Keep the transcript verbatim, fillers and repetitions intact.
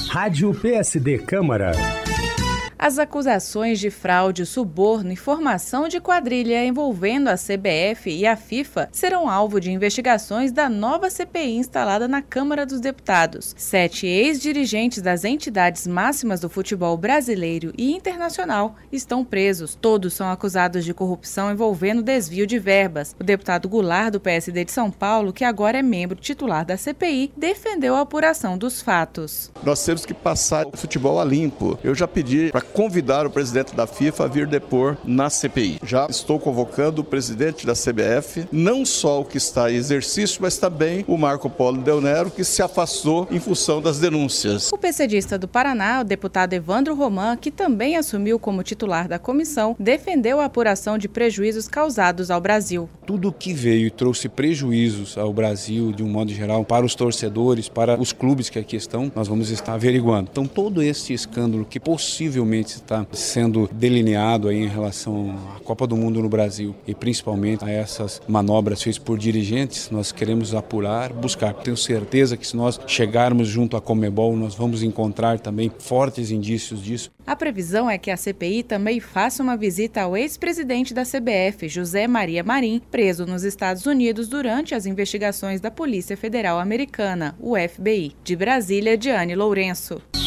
Rádio P S D Câmara. As acusações de fraude, suborno e formação de quadrilha envolvendo a C B F e a FIFA serão alvo de investigações da nova C P I instalada na Câmara dos Deputados. Sete ex-dirigentes das entidades máximas do futebol brasileiro e internacional estão presos. Todos são acusados de corrupção envolvendo desvio de verbas. O deputado Goulart, do P S D de São Paulo, que agora é membro titular da C P I, defendeu a apuração dos fatos. Nós temos que passar o futebol a limpo. Eu já pedi para convidar o presidente da FIFA a vir depor na C P I. Já estou convocando o presidente da C B F, não só o que está em exercício, mas também o Marco Polo Del Nero, que se afastou em função das denúncias. O PCdista do Paraná, o deputado Evandro Roman, que também assumiu como titular da comissão, defendeu a apuração de prejuízos causados ao Brasil. Tudo que veio e trouxe prejuízos ao Brasil, de um modo geral, para os torcedores, para os clubes que aqui estão, nós vamos estar averiguando. Então, todo esse escândalo que possivelmente está sendo delineado aí em relação à Copa do Mundo no Brasil e principalmente a essas manobras feitas por dirigentes, nós queremos apurar, buscar. Tenho certeza que se nós chegarmos junto à Conmebol, nós vamos encontrar também fortes indícios disso. A previsão é que a C P I também faça uma visita ao ex-presidente da C B F, José Maria Marim, preso nos Estados Unidos durante as investigações da Polícia Federal Americana, o F B I. De Brasília, Diane Lourenço.